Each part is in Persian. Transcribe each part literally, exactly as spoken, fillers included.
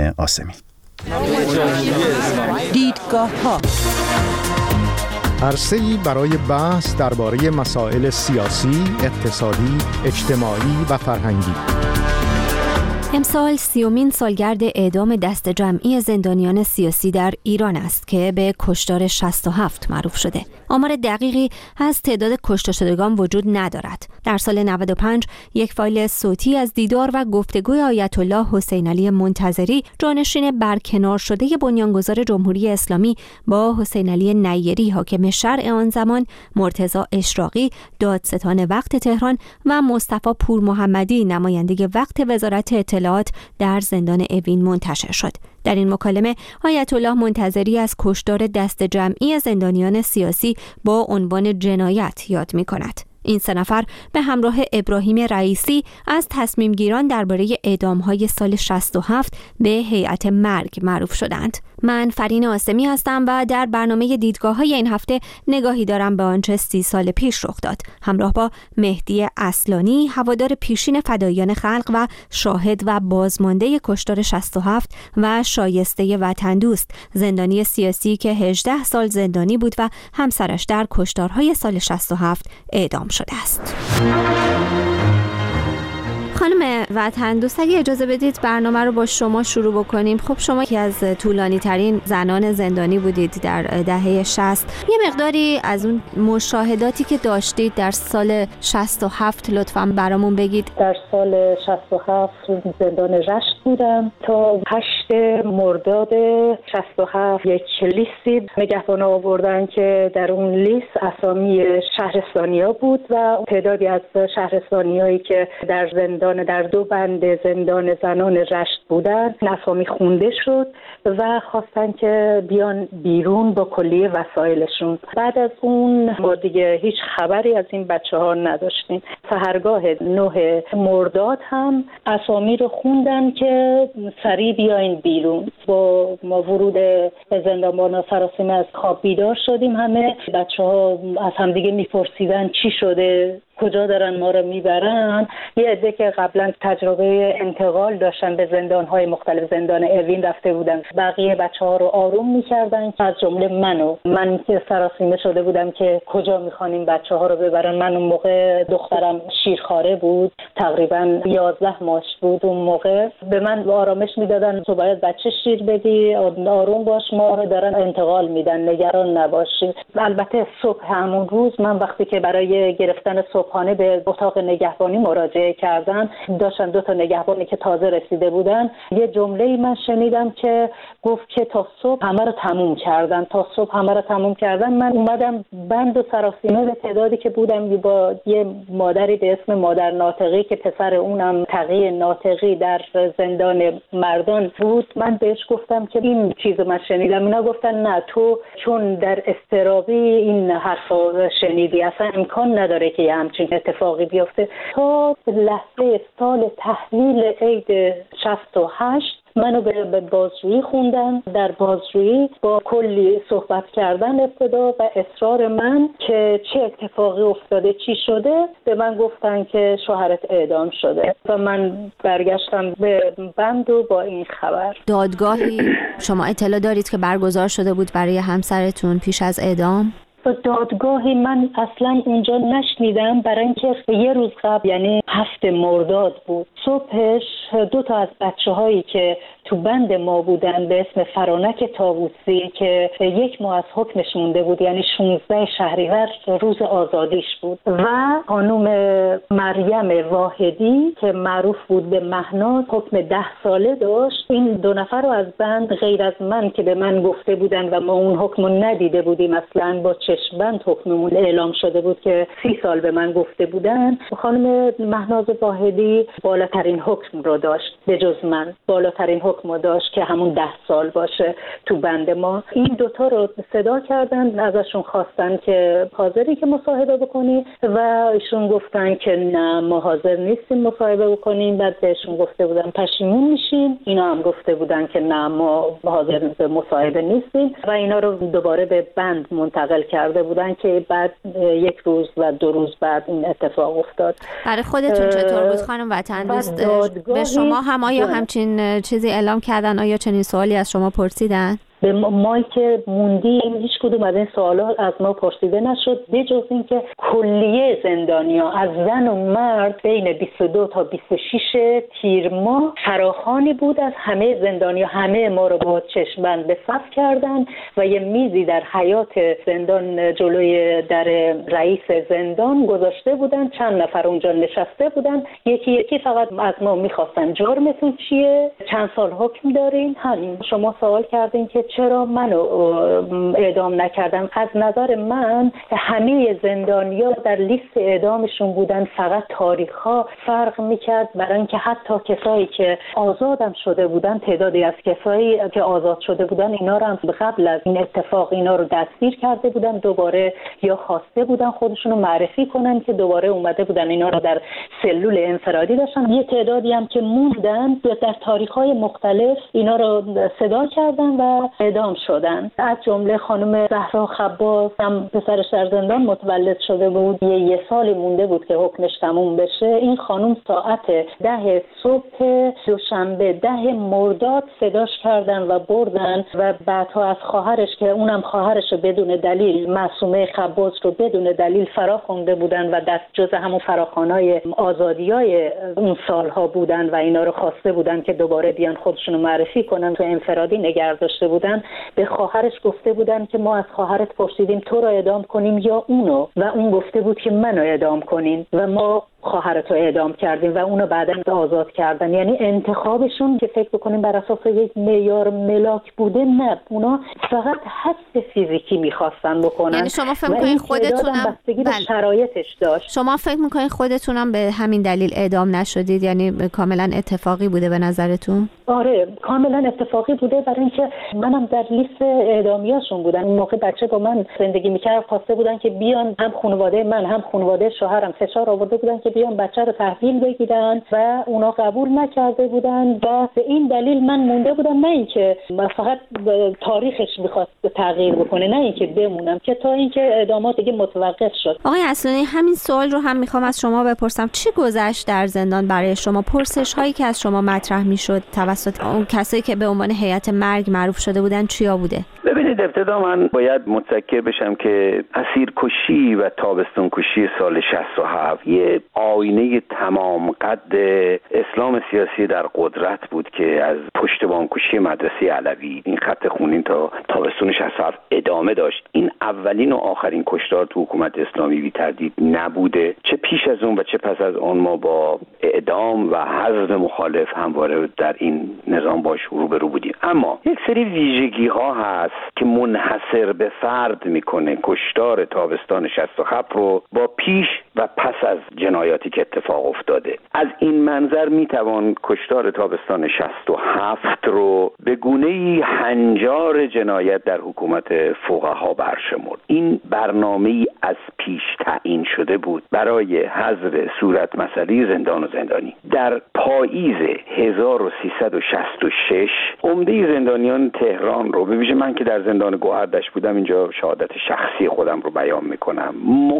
آسمی. دیدگاه ها عرصه‌ای برای بحث درباره مسائل سیاسی، اقتصادی، اجتماعی و فرهنگی. امسال سیومین سالگرد اعدام دست جمعی زندانیان سیاسی در ایران است که به کشتار شصت و هفت معروف شده. آمار دقیقی از تعداد کشته شدگان وجود ندارد. در سال نود و پنج یک فایل صوتی از دیدار و گفتگوی آیت الله حسین علی منتظری، جانشین برکنار شده بنیانگذار جمهوری اسلامی، با حسین علی نیری حاکم شرع آن زمان، مرتضی اشراقی دادستان وقت تهران و مصطفی پور محمدی نماینده وقت وزارت اطلاعات در زندان اوین منتشر شد. در این مکالمه آیت الله منتظری از کشتار دست جمعی زندانیان سیاسی با عنوان جنایت یاد می کند. این سه نفر به همراه ابراهیم رئیسی از تصمیم گیران درباره اعدام‌های سال شصت و هفت به هیئت مرگ معروف شدند. من فرین آسمی هستم و در برنامه دیدگاه‌های این هفته نگاهی دارم به آنچه سی سال پیش رخ داد، همراه با مهدی اصلانی، هوادار پیشین فداییان خلق و شاهد و بازمانده کشتار شصت و هفت و شایسته وطن دوست، زندانی سیاسی که هجده سال زندانی بود و همسرش در کشتارهای سال شصت و هفت اعدام شده است. خانم وطن دوست، اگه اجازه بدید برنامه رو با شما شروع بکنیم. خب شما یکی از طولانی ترین زنان زندانی بودید در دهه شصت. یه مقداری از اون مشاهداتی که داشتید در سال شصت و هفت لطفاً برامون بگید. در سال شصت و هفت زندان رشت بودم تا هشت مرداد شصت و هفت. یک لیستی نگهبان آوردن که در اون لیست اسامی شهرستانیا بود و تعدادی از شهرستانیایی که در زندان در دو بند زندان زنان رشت بودن اسامی خونده شد و خواستن که بیان بیرون با کلیه وسایلشون. بعد از اون ما دیگه هیچ خبری از این بچه ها نداشتیم. سحرگاه نه مرداد هم اسامی رو خوندن که سریع بیاین بیرون. با ما ورود به زندان سراسیمه از خواب بیدار شدیم. همه بچه ها از همدیگه میپرسیدن چی شده، کجا دارن ما رو میبرن. یه عده که قبلا تجربه انتقال داشتن به زندان‌های مختلف، زندان اوین رفته بودن، بقیه بچه‌ها رو آروم می‌کردن، از جمله منو من که سراسیمه شده بودم که کجا می‌خوانیم بچه‌ها رو ببرن. من اون موقع دخترم شیرخواره بود، تقریبا یازده ماهش بود. اون موقع به من آرامش میدادن تو باید بچه شیر بدی، آروم باش، ما رو دارن انتقال میدن، نگران نباشی. البته صبح همون روز من وقتی که برای گرفتن صبحانه به اتاق نگهبانی مراجعه کردم، داشتن دو تا نگهبانی که تازه رسیده بودن، یه جمله‌ای من شنیدم که گفت که تا صبح همه رو تموم کردن تا صبح همه رو تموم کردن. من اومدم بند و سراسیمه به تعدادی که بودم با یه مادری به اسم مادر ناطقی که پسر اونم تقی ناطقی در زندان مردان بود. من بهش گفتم که این چیزو من شنیدم. اینا گفتن نه، تو چون در اضطرابی این حرفا شنیدی، اصلا امکان نداره که همچین اتفاقی بیفته. تا لحظه سال تحویل عید شصت و هشت منو به بازجویی خوندن. در بازجویی با کلی صحبت کردن ابتدا و اصرار من که چه اتفاقی افتاده، چی شده، به من گفتن که شوهرت اعدام شده و من برگشتم به بند و با این خبر. دادگاهی شما اطلاع دارید که برگزار شده بود برای همسرتون پیش از اعدام؟ دادگاهی من اصلا اونجا نشنیدم، برای اینکه یه روز قبل یعنی هفت مرداد بود. صبحش دو تا از بچه هایی که تو بند ما بودن به اسم فرانک طاووسی که یک ماه از حکمش مونده بود، یعنی شانزده شهریور روز آزادیش بود، و خانم مریم واحدی که معروف بود به مهناز حکم ده ساله داشت. این دو نفر رو از بند غیر از من که به من گفته بودن و ما اون حکم رو ندیده بودیم، اصلا با چشم‌بند حکممون اعلام شده بود که سی سال به من گفته بودن. خانم مهناز واحدی بالاترین حکم رو داشت، به جز من بالاترین حکم رو داشت که همون ده سال باشه تو بند ما. این دوتا رو صدا کردن، ازشون خواستن که حاضری که مصاحبه بکنی و ایشون گفتن که نه ما حاضر نیستیم مصاحبه بکنیم. بعد بهشون گفته بودن پشیمون میشین، اینا هم گفته بودن که نه ما حاضر به مصاحبه نیستیم و اینا رو دوباره به بند منتقل کرده بودن که بعد یک روز و دو روز بعد این اتفاق افتاد. برای خودتون چطور بود خانم وطن دوست؟ به شما هم آیا همچین چیزی اعلام اعلام کردن آیا چنین سوالی از شما پرسیدن؟ به ما که موندیم هیچ کدوم از این سوالا از ما پرسیده نشد، به جز اینکه کلیه زندانیا از زن و مرد بین بیست و دو تا بیست و شش تیر ماه فراخوانی بود از همه زندانیا. همه ما رو با چشم بند به صف کردن و یه میزی در حیاط زندان جلوی در رئیس زندان گذاشته بودن. چند نفر اونجا نشسته بودن، یکی یکی فقط از ما میخواستن جرمتون چیه، چند سال حکم دارین. همین. شما سوال کردین که چرا منو اعدام نکردن. از نظر من همه زندانیا در لیست اعدامشون بودن، فقط تاریخ‌ها فرق میکرد، برای اینکه حتی کسایی که آزادم شده بودن، تعدادی از کسایی که آزاد شده بودن اینا رو هم قبل از این اتفاق اینا رو دستگیر کرده بودن، دوباره یا خواسته بودن خودشونو معرفی کنن که دوباره اومده بودن اینا رو در سلول انفرادی داشتن. یه تعدادی هم که موندن در تاریخ‌های مختلف اینا رو صدا کردن و اعدام شدن. از جمله خانم زهرا خباز هم پسرش در زندان متولد شده بود، یه, یه سالی مونده بود که حکمش تموم بشه. این خانم ساعت ده صبح دوشنبه ده مرداد صداش کردن و بردن و بعدها از خواهرش که اونم خواهرش بدون دلیل، معصومه خباز رو بدون دلیل فرا خونده بودن و دست جز همون فراخوانای آزادیای اون سالها بودن و اینا رو خواسته بودن که دوباره بیان خودشونو معرفی کنن، تو انفرادی نگه داشته بودن. به خواهرش گفته بودن که ما از خواهرت پرسیدیم تو رو اعدام کنیم یا اونو، و اون گفته بود که منو اعدام کنین و ما خواهرت رو اعدام کردیم و اونو بعداً آزاد کردن. یعنی انتخابشون که فکر بکنیم بر اساس یک معیار ملاک بوده، نه، اونا فقط حس فیزیکی میخواستن بکنن. یعنی شما فکر می‌کنین خودتونم بستگی به شرایطش داشت. شما فکر می‌کنین خودتونم به همین دلیل اعدام نشدید؟ یعنی کاملا اتفاقی بوده به نظرتون؟ آره کاملا اتفاقی بوده، برای اینکه منم در لیست اعدامیاشون بودم. اون موقع بچه با من زندگی می‌کرد، خواسته بودن که بیان، هم خانواده من هم خانواده شوهرم فشار آورده بودن که بیان بچه رو تحویل بگیرن و اونا قبول نکرده بودن و به این دلیل من مونده بودم. نه اینکه فقط تاریخش می‌خواست تغییر بکنه، نه اینکه بمونم، که تا اینکه اعدامات دیگه متوقف شد. آقای اصلانی، همین سوال رو هم میخوام از شما بپرسم. چی گذشت در زندان برای شما؟ پرسش هایی که از شما مطرح میشد توسط اون کسایی که به عنوان هیئت مرگ معروف شده بودن چیا بوده؟ ببینید، ابتدا من باید متذکر بشم که اسیرکشی و تابستون کشی سال شصت و هفت یه آینه تمام قد اسلام سیاسی در قدرت بود که از پشتبان کشی مدرسه علوی، این خط خونین تا تابستون شصت و هفت ادامه داشت. این اولین و آخرین کشتار تو حکومت اسلامی بی تردید نبوده. چه پیش از اون و چه پس از اون ما با اعدام و حذف مخالف همواره در این نظام باش روبرو بودیم. اما یک سری ویژگی ها هست که منحصر به فرد میکنه کشتار تابستان شصت و هفت رو با پیش و پس از جنایاتی که اتفاق افتاده. از این منظر میتوان کشتار تابستان شصت و هفت رو به گونه‌ای هنجار جنایت در حکومت فقها برشمرد. این برنامه‌ای از پیش تعیین شده بود برای حذف صورت مسئله زندان و زندانی. در پاییز هزار و سیصد و شصت و شش عمده زندانیان تهران رو، به ویژه من که در زندان گوهردشت بودم، اینجا شهادت شخصی خودم رو بیان میکنم،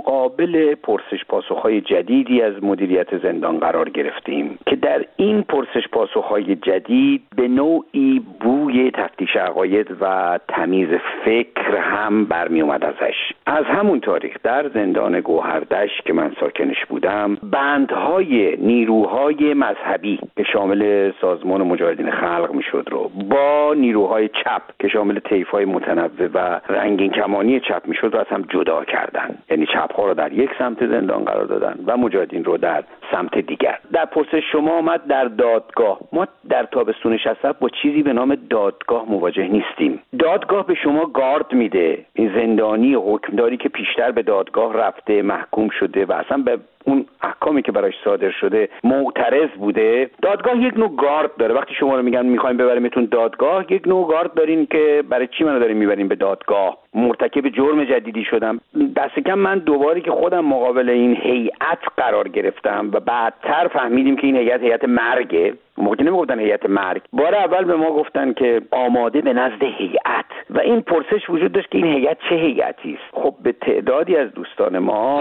مقابل پرسش پاسخ‌های جدیدی از مدیریت زندان قرار گرفتیم که در این پرسش پاسخ‌های جدید به نوعی بوی تفتیش عقاید و تمیز فکر هم برمی اومد ازش. از همون تاریخ در زندان گوهردشت که من ساکنش بودم، بندهای نیروهای مذهبی که شامل سازمان مجاهدین خلق میشد رو با نیروهای چپ که شامل طیف‌های متنوع و رنگین کمانی چپ میشد رو از هم جدا کردن. یعنی چپ‌ها رو در یک سمت زندان قرار دادن و مجاهدین رو در سمت دیگر. در پرسش شما آمد در دادگاه. ما در تابستون شصت و هفت با چیزی به نام دادگاه مواجه نیستیم. دادگاه به شما گارد میده. این زندانی حکمداری که پیشتر به دادگاه رفته، محکوم شده و اصلا به اون احکامی که براش صادر شده معترض بوده، دادگاه یک نوع گارد داره. وقتی شما رو میگن میخوایم ببریمتون دادگاه، یک نوع گارد دارین که برای چی منو دارین میبرین به دادگاه؟ مرتکب جرم جدیدی شدم. دست کم من دوباره که خودم مقابل این هیئت قرار گرفتم و بعدتر فهمیدیم که این هیئت هیئت مرگه. موقعی نمیگفتن هیئت مرگ، بار اول به ما گفتن که آماده به نزد هیئت و این پرسش وجود داشت که این هیئت چه هیئتی است. خب به تعدادی از دوستان ما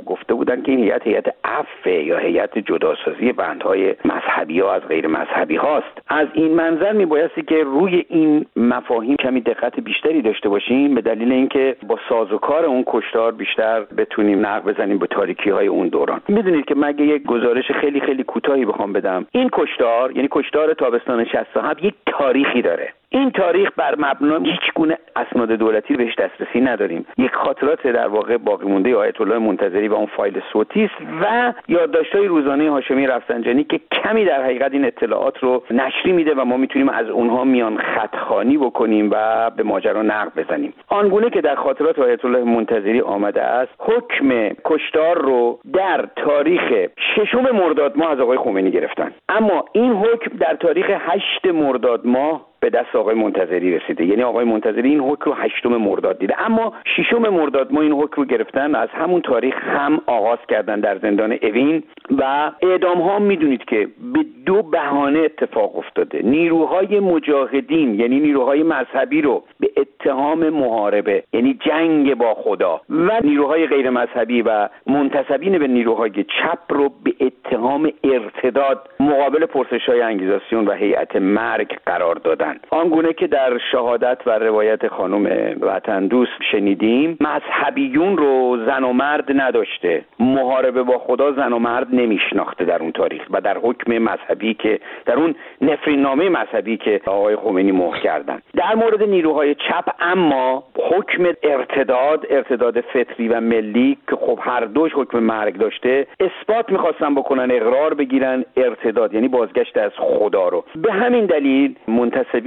گفته بودن که این هیئت هیئت عفو یا هیئت جداسازی بندهای مذهبی ها از غیر مذهبی هاست. از این منظر میبایستی که روی این مفاهیم کمی دقت بیشتری داشته باشیم، به دلیل اینکه با سازوکار اون کشتار بیشتر بتونیم نقب بزنیم به تاریکی های اون دوران. میدونید که مگه یک گزارش خیلی خیلی کوتاهی بخوام بدم، این کشتار یعنی کشتار تابستان شصت و هفت یک تاریخی داره. این تاریخ بر مبنای هیچ گونه اسناد دولتی بهش دسترسی نداریم. یک خاطرات در واقع باقی مونده آیت الله منتظری و اون فایل صوتی است و یادداشت‌های روزانه هاشمی رفسنجانی که کمی در حقیقت این اطلاعات رو نشری میده و ما میتونیم از اونها میان خط‌خوانی بکنیم و به ماجرا نقب بزنیم. آنگونه که در خاطرات آیت الله منتظری آمده است، حکم کشتار رو در تاریخ ششم مرداد ماه از آقای خمینی گرفتن، اما این حکم در تاریخ هشت مرداد ماه به دست آقای منتظری رسیده. یعنی آقای منتظری این حکم رو هشتم مرداد دیده، اما ششم مرداد ما این حکم رو گرفتن. از همون تاریخ هم آغاز کردن در زندان اوین و اعدام ها میدونید که به دو بهانه اتفاق افتاده. نیروهای مجاهدین یعنی نیروهای مذهبی رو به اتهام محاربه یعنی جنگ با خدا و نیروهای غیر مذهبی و منتسبین به نیروهای چپ رو به اتهام ارتداد مقابل پرسش‌های انگیزاسیون و هیئت مرگ قرار دادن. آنگونه که در شهادت و روایت خانم وطن دوست شنیدیم، مذهبیون رو زن و مرد نداشته، محاربه با خدا زن و مرد نمیشناخته در اون تاریخ و در حکم مذهبی که در اون نفرین نامه مذهبی که آقای خمینی مهر کردن. در مورد نیروهای چپ اما حکم ارتداد ارتداد فطری و ملی که خب هر دوش حکم مرگ داشته، اثبات میخواستن بکنن، اقرار بگیرن ارتداد یعنی بازگشت از خدا رو. به همین دلیل منتسبین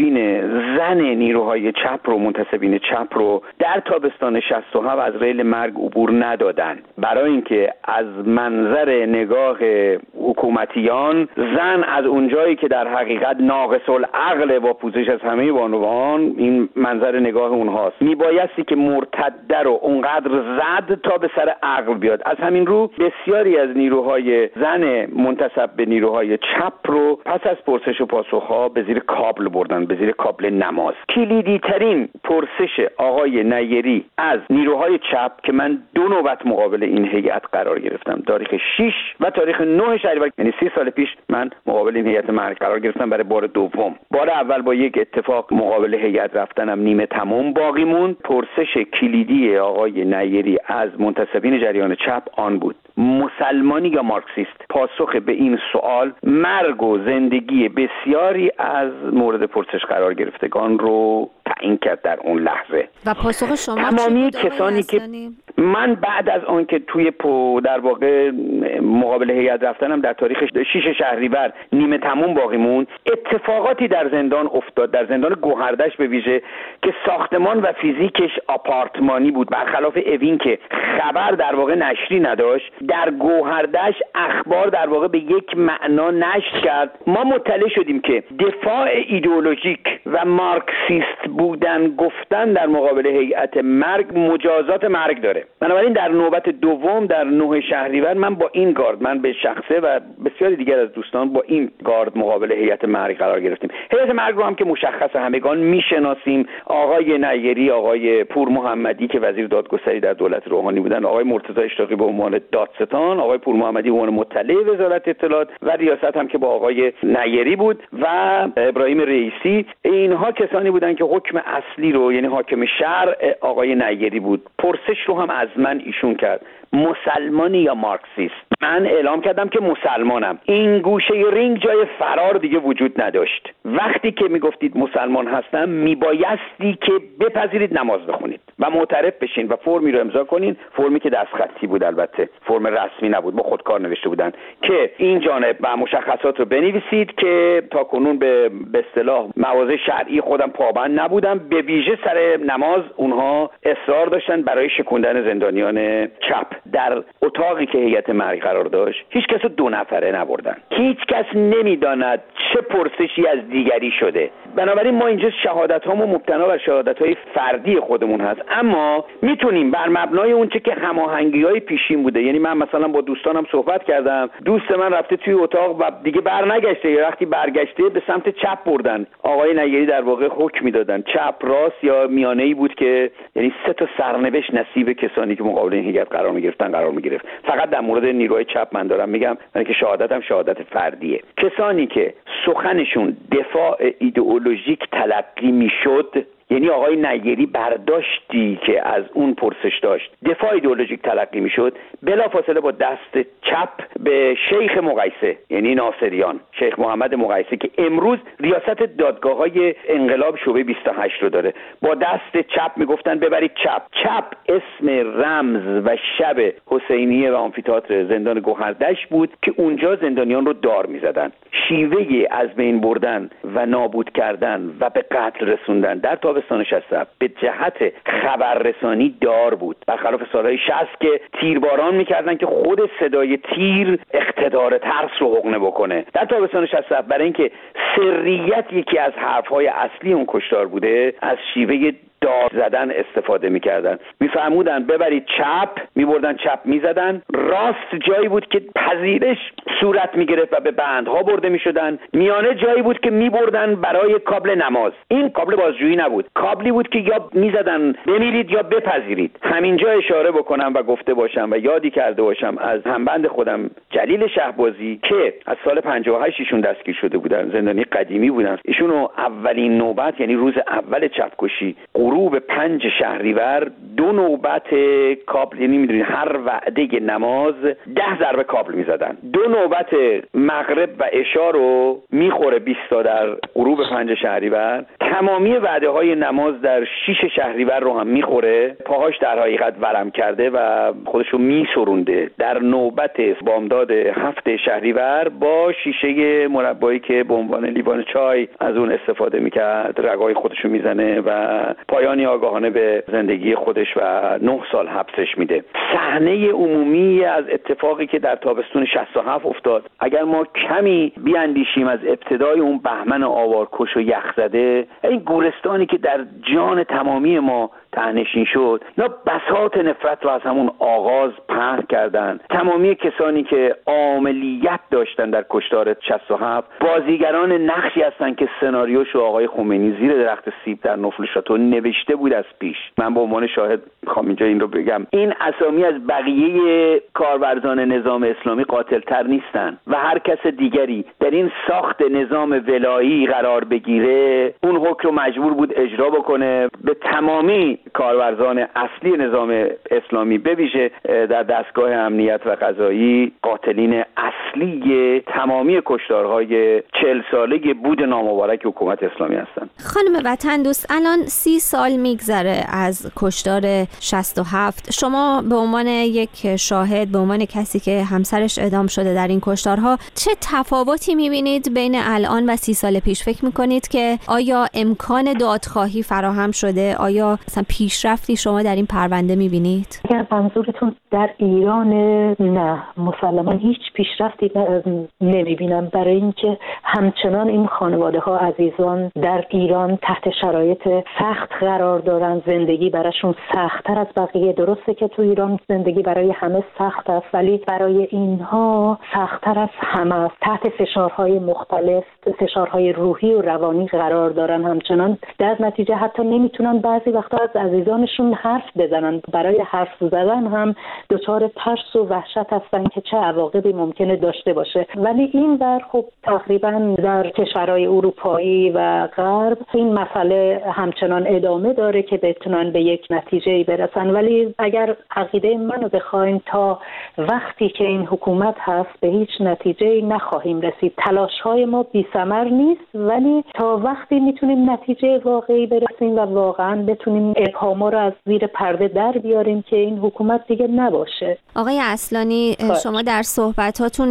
زن نیروهای چپ رو منتسبین چپ رو در تابستان شصت و هفت از ریل مرگ عبور ندادن، برای اینکه از منظر نگاه حکومتیان زن از اونجایی که در حقیقت ناقص العقل با پوزش از همه بانوان، این منظر نگاه اونهاست، میبایستی که مرتده رو اونقدر زد تا به سر عقل بیاد. از همین رو بسیاری از نیروهای زن منتسب به نیروهای چپ رو پس از پرسش و پاسخها به زیر کابل بردن، به زیر کابل نماز. کلیدی ترین پرسش آقای نیری از نیروهای چپ که من دو نوبت مقابل این هیئت قرار گرفتم، تاریخ شش و تاریخ نه شهریور، یعنی سی سال پیش من مقابل این هیئت مرگ قرار گرفتم برای بار دوم. بار اول با یک اتفاق مقابل هیئت رفتنم نیمه تمام باقی موند. پرسش کلیدی آقای نیری از منتسبین جریان چپ آن بود: مسلمانی یا مارکسیست؟ پاسخ به این سوال مرگ و زندگی بسیاری از مورد پرسش قرار گرفتگان رو تعیین کرد در اون لحظه. و پاسخ شما تمامی کسانی که من بعد از آن که توی پو در واقع مقابل هیئت رفتنم در تاریخ شش شهریور نیمه تموم باقی موند، اتفاقاتی در زندان افتاد، در زندان گوهردش به ویژه که ساختمان و فیزیکش آپارتمانی بود، برخلاف اوین که خبر در واقع نشری نداشت. در گوهردش اخبار در واقع به یک معنا نشر کرد. ما مطلع شدیم که دفاع ایدئولوژیک و مارکسیست بودن گفتن در مقابل هیئت مرگ مجازات مرگ داره. بنابراین در نوبت دوم در نه شهریور من با این گارد، من به شخصه و بسیاری دیگر از دوستان با این گارد مقابل هیئت مرگ قرار گرفتیم. هیئت مرگ رو هم که مشخص همگان میشناسیم، آقای نیری، آقای پور محمدی که وزیر دادگستری در دولت روحانی بودن، آقای مرتضی اشتاقی به عنوان دادستان، آقای پور محمدی به عنوان مطلع وزارت اطلاعات و ریاست هم که با آقای نیری بود و ابراهیم رئیسی. اینها کسانی بودند که حکم اصلی رو یعنی حاکم شرع آقای نیری بود. پرسش رو هم از من ایشون کرد: مسلمانی یا مارکسیست؟ من اعلام کردم که مسلمانم. این گوشه رینگ جای فرار دیگه وجود نداشت. وقتی که میگفتید مسلمان هستم میبایستی که بپذیرید نماز بخونید و معترف بشین و فرمی رو امضا کنین، فرمی که دستخطی بود، البته فرم رسمی نبود، با خودکار نوشته بودن که این جانب و مشخصات رو بنویسید که تا کنون به به اصطلاح مواضع شرعی خودم پابند نبودم. به ویژه سر نماز اونها اصرار داشتن برای شکوندن زندانیان چپ. در اتاقی که هیئت مرگ قرار داشت هیچ کس رو دو نفره نبردن. هیچ کس نمیداند چه پرسشی از دیگری شده. بنابراین ما اینجا شهادت هامون مبتنا بر شهادت های فردی خودمون هست، اما میتونیم بر مبنای اون چه که هماهنگی‌های پیشین بوده، یعنی من مثلا با دوستانم صحبت کردم، دوست من رفته توی اتاق و دیگه برنگشته، یا وقتی برگشته به سمت چپ بردن، آقای نیری در واقع حکم میدادن چپ راست یا میانه‌ای بود که یعنی سه تا سرنوشت نصیب کسانی که مقابل این هیئت قرار می‌گرفتن قرار می‌گرفت. فقط در مورد نیروهای چپ من دارم میگم، من که شهادتم شهادت فردیه. کسانی که سخنشون دفاع ایدئولوژیک تلقی میشد، یعنی آقای نیری برداشتی که از اون پرسش داشت دفاع ایدئولوژیک تلقی میشد، بلافاصله با دست چپ به شیخ مقایسه، یعنی ناصریان، شیخ محمد مقایسه که امروز ریاست دادگاه‌های انقلاب شعبه بیست و هشت رو داره، با دست چپ میگفتن ببرید چپ. چپ اسم رمز و شب حسینیه و آمفی‌تئاتر زندان گوهردشت بود که اونجا زندانیان رو دار میزدن. شیوه از بین بردن و نابود کردن و به قتل رسوندن در تابستان شصت به جهت خبررسانی دار بود، برخلاف سالهای شصت که تیرباران میکردن که خود صدای تیر اقتدار ترس رو حقنه بکنه. در تابستان شصت برای اینکه سریت یکی از حرفهای اصلی اون کشتار بوده، از شیوه دار زدن استفاده میکردن. میفرمودن ببرید چپ، میبردن چپ میزدن. راست جایی بود که پذیرش صورت میگرفت و به بندها برده میشدن. میانه جایی بود که میبردن برای کابل نماز. این کابل بازجویی نبود، کابلی بود که یا میزدن بمیرید یا بپذیرید. همینجا اشاره بکنم و گفته باشم و یادی کرده باشم از همبند خودم جلیل شهبازی که از سال پنجاه و هشت ایشون دستگیر شده بودن، زندانی قدیمی بودن. ایشونو اولین نوبت، یعنی روز اول چپکشی، غروب پنج شهریور، دو نوبت کابل، یعنی میدونید هر وعده نماز ده ضربه کابل میزدن. دو نوبت مغرب و عشا رو میخوره بیست تا در غروب پنج شهریور. تمامی وعده های نماز در شش شهریور رو هم میخوره. پاهاش در حقیقت ورم کرده و خودشو میسرونده. در نوبت بامداد هفت شهریور با شیشه مربایی که به عنوان لیوان چای از اون استفاده میکرد، رگای خودشو میزنه و پایانی آگاهانه به زندگی خودش و نه سال حبسش میده. صحنه عمومی از اتفاقی که در تابستون شصت و هفت افتاد، اگر ما کمی بیاندیشیم از ابتدای اون بهمن آوارکش و یخزده، این گورستانی که در جان تمامی ما تهنشین شد، اینا بساط نفرت رو از همون آغاز پهن کردن. تمامی کسانی که عاملیت داشتن در کشتار شصت و هفت بازیگران نقشی هستن که سناریوش آقای خمینی زیر درخت سیب در نفل شاتو نوشته بود از پیش. من به عنوان شاهد میخوام اینجا این رو بگم، این اسامی از بقیه کارورزان نظام اسلامی قاتل‌تر نیستن و هر کس دیگری در این ساخت نظام ولایی قرار بگیره، اون حکم رو مجبور بود اجرا بکنه. به تمامی کارورزان اصلی نظام اسلامی به ویژه در دستگاه امنیت و قضایی، قاتلین اصلی تمامی کشتارهای چهل ساله بود نامبارک حکومت اسلامی هستند. خانم وطن دوست، الان سی سال میگذره از کشتار شصت و هفت. شما به عنوان یک شاهد، به عنوان کسی که همسرش اعدام شده در این کشتارها، چه تفاوتی میبینید بین الان و سی سال پیش؟ فکر میکنید که آیا امکان دادخواهی فراهم شده؟ آیا مثلا پیشرفتی شما در این پرونده میبینید؟ اگر منظورتون در ایران، نه مسلما هیچ پیشرفتی نمیبینم، برای اینکه همچنان این خانواده ها عزیزان در ایران تحت شرایط سخت قرار دارن. زندگی براشون سخت‌تر از بقیه. درسته که تو ایران زندگی برای همه سخت است، ولی برای اینها سخت‌تر از همه است. تحت فشارهای مختلف، فشارهای روحی و روانی قرار دارن. همچنان در نتیجه حتی نمیتونن بعضی وقتا از عزیزانشون حرف بزنن. برای حرف زدن هم دچار ترس و وحشت هستن که چه عواقبی ممکنه داشته باشه. ولی این بر خب تقریبا در کشورهای اروپایی و غرب این مسئله همچنان ادامه داره که بتونن به یک نتیجه‌ای برسن. ولی اگر عقیده منو بخوایم، تا وقتی که این حکومت هست به هیچ نتیجه‌ای نخواهیم رسید. تلاش‌های ما بی‌ثمر نیست، ولی تا وقتی میتونیم نتیجه واقعی برسیم و واقعا بتونیم ابهام‌ها رو از زیر پرده در بیاریم که این حکومت دیگه نباشه. آقای اصلانی، شما در صحبتاتون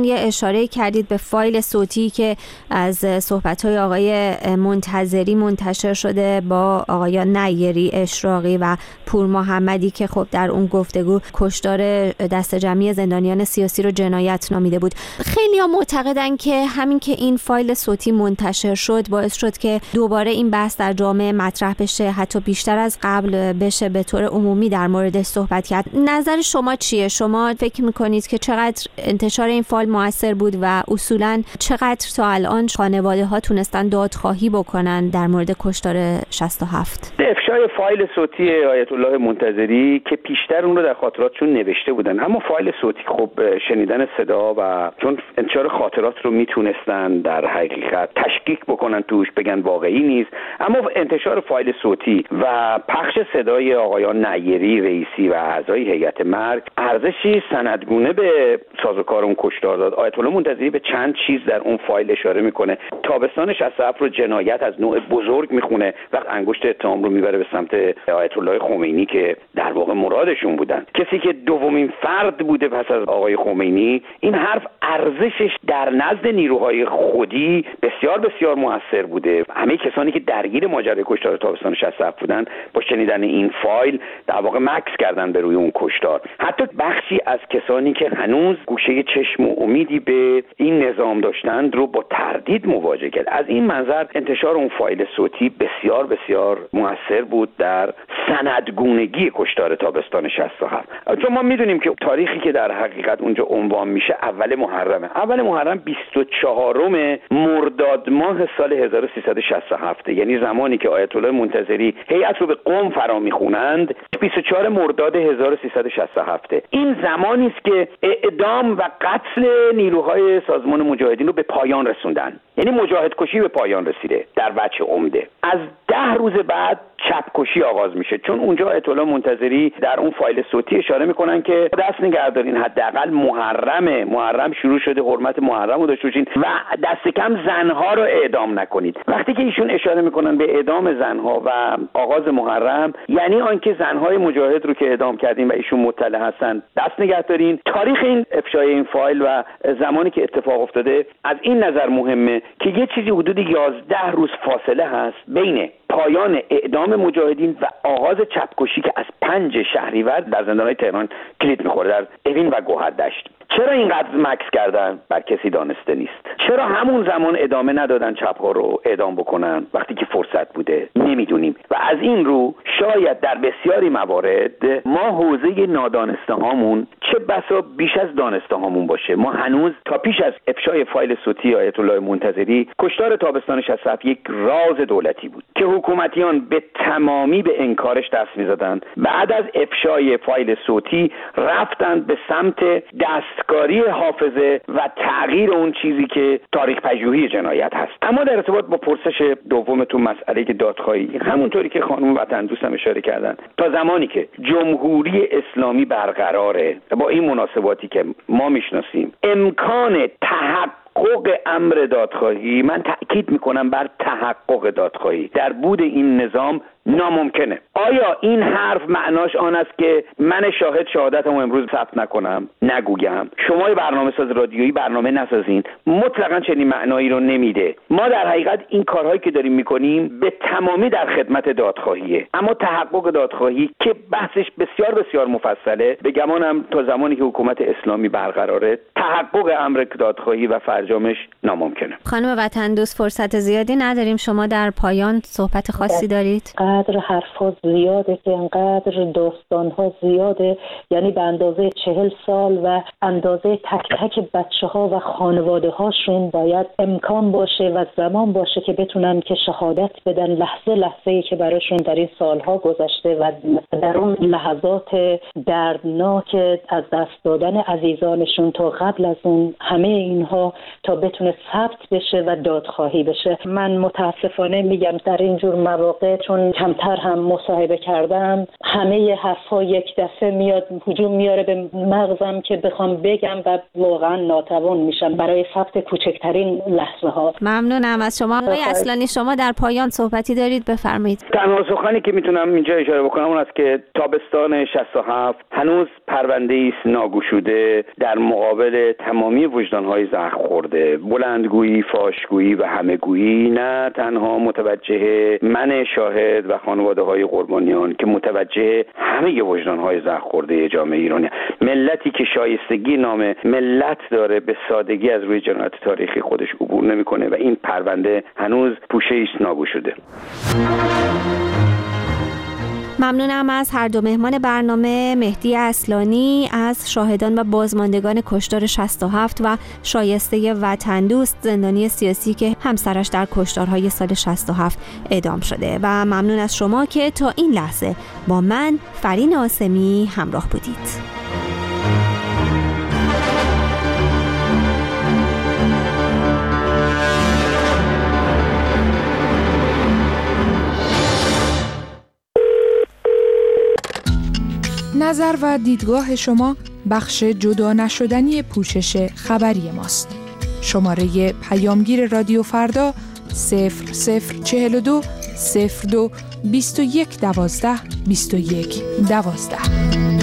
یه اشاره کردید به فایل صوتی که از صحبت‌های آقای منتظری منتشر شده با آقایان نیری، اشراقی و پور محمدی که خب در اون گفتگو کشتار دسته جمعی زندانیان سیاسی رو جنایت نامیده بود. خیلی‌ها معتقدن که همین که این فایل صوتی منتشر شد باعث شد که دوباره این بحث در جامعه مطرح بشه، حتی بیشتر از قبل بشه به طور عمومی در موردش صحبت کرد. نظر شما چیه؟ شما فکر میکنید که چقدر انتشار این فایل موثر بود و اصولاً چقدر تا الان خانواده ها تونستن دادخواهی بکنن در مورد کشتار شصت و هفت؟ افشای فایل صوتی آیت الله منتظری که پیشتر اون رو در خاطراتشون نوشته بودن، اما فایل صوتی خب شنیدن صدا و چون انتشار خاطرات رو میتونستن در حقیقت تشکیک بکنن توش، بگن واقعی نیست، اما انتشار فایل صوتی و پخش صدای آقایان نیری، رئیسی و اعضای هیئت مرگ ارزشی سندگونه به سازوکار اون کشتار داد. آیت الله منتظری به چند چیز در اون فایل اشاره میکنه. تابستان شصت و هفت رو جنایت از نوع بزرگ میخونه، وقت انگشت اتهام رو میبره به سمت آیت الله خمینی که در واقع مرادشون بودن، کسی که دومین فرد بوده پس از آقای خمینی. این حرف ارزشش در نزد نیروهای خودی بسیار بسیار موثر بوده. همه کسانی که درگیر ماجرای کشتار تابستان شصت و هفت بودن با شنیدن این فایل در واقع مکث کردن به روی اون کشتار. حتی بخشی از کسانی که هنوز گوشه چشم و امیدی به این نظام داشتند رو با تردید مواجه کرد. از این منظر انتشار اون فایل صوتی بسیار بسیار موثر بود در سندگونگی کشتار تابستان شصت و هفت. چون ما میدونیم که تاریخی که در حقیقت اونجا عنوان میشه اول محرمه. اول محرم بیست و چهارم مرداد ماه سال هزار و سیصد و شصت و هفت، یعنی زمانی که آیت الله منتظری هیئت رو به قم فرا میخونند، بیست و چهارم مرداد هزار و سیصد و شصت و هفت. این زمانی است که اعدام و قتل نیروهای سازمان مجاهدین رو به پایان رسوندن، یعنی مجاهد کشی به پایان رسیده در وجه عمده. از ده روز بعد چپ کشی آغاز میشه، چون اونجا آیت الله منتظری در اون فایل صوتی اشاره میکنن که دست نگه دارین، حداقل محرمه، محرم شروع شده، حرمت محرم رو داشته باشین و دست کم زنها رو اعدام نکنید. وقتی که ایشون اشاره میکنن به اعدام زنها و آغاز محرم، یعنی آنکه زنهای مجاهد رو که اعدام کردین و ایشون مطلع هستن دست نگه دارین. تاریخ این افشای این فایل و زمانی که اتفاق افتاده از این نظر مهمه که یه چیزی حدود یازده روز فاصله هست بین پایان اعدام مجاهدین و آغاز چپکشی که از پنج شهریور در زندانهای تهران کلید میخوره، در اوین و گوهردشت. چرا اینقدر مکث کردن بر کسی دانسته نیست. چرا همون زمان ادامه ندادن چپ‌ها رو اعدام بکنن وقتی که فرصت بوده، نمیدونیم. و از این رو شاید در بسیاری موارد ما حوزه نادانسته هامون چه بسا بیش از دانسته هامون باشه. ما هنوز تا پیش از افشای فایل صوتی آیت الله منتظری کشتار تابستان شصت و هفت یک راز دولتی بود که حکومتیان به تمامی به انکارش دست می‌زدند. بعد از افشای فایل صوتی رفتند به سمت دستکاری حافظه و تغییر اون چیزی که تاریخ پژوهی جنایت هست. اما در ارتباط با پرسش دومتون، مسئله که دادخواهی، همونطوری که خانم وطن دوستم اشاره کردن، تا زمانی که جمهوری اسلامی برقراره با این مناسباتی که ما میشناسیم، امکان تحقق حقوق امر دادخواهی، من تأکید میکنم بر تحقق دادخواهی در بود این نظام ناممکنه. آیا این حرف معناش آن است که من شاهد شهادتمو امروز ثبت نکنم، نگویم، شما برنامه ساز رادیویی برنامه نسازین؟ مطلقاً چنین معنایی رو نمیده. ما در حقیقت این کارهایی که داریم میکنیم به تمامی در خدمت دادخواهیه، اما تحقق دادخواهی که بحثش بسیار بسیار مفصله، به گمانم تا زمانی که حکومت اسلامی برقراره تحقق امر دادخواهی و فرجامش ناممکنه. خانم وطن دوست فرصت زیادی نداریم، شما در پایان صحبت خاصی دارید؟ انقدر حرفا زیاده که انقدر داستانها زیاده، یعنی به اندازه چهل سال و اندازه تک تک بچه ها و خانواده هاشون باید امکان باشه و زمان باشه که بتونن که شهادت بدن لحظه لحظه‌ای که براشون در این سالها گذشته و در اون لحظات دردناک از دست دادن عزیزانشون تا قبل از اون، همه اینها تا بتونه ثبت بشه و دادخواهی بشه. من متاسفانه میگم در این جور مواقع چون کمتر هم مصاحبه کردم، همه حرفا یک دفعه میاد هجوم میاره به مغزم که بخوام بگم و واقعا ناتوان میشم برای ثبت کوچکترین لحظه ها. ممنونم از شما. آقای اصلانی، شما در پایان صحبتی دارید، بفرمایید. تنها سخنی که میتونم اینجا اشاره بکنم اون است که تابستان شصت و هفت هنوز پرونده است ناگشوده در مقابل تمامی وجدان‌های زخم خورده. بلندگویی، فاشگویی و همه‌گویی نه تنها متوجه من شاهد و خانواده‌های قربانیان که متوجه همه وجدان‌های زخم خورده جامعه ایرانی. ملتی که شایستگی نام ملت داره به سادگی از روی جنایت تاریخی خودش عبور نمی‌کنه و این پرونده هنوز پوشه است ناگشوده. ممنونم از هر دو مهمان برنامه، مهدی اصلانی از شاهدان و بازماندگان کشتار شصت و هفت و شایسته وطن دوست، زندانی سیاسی که همسرش در کشتارهای سال شصت و هفت اعدام شده، و ممنون از شما که تا این لحظه با من فرین آسمی همراه بودید. نظر و دیدگاه شما بخش جدا نشدنی پوشش خبری ماست. شماره پیامگیر رادیو فردا صفر صفر چهل و دو صفر دو بیست و یک دوازده بیست و یک دوازده.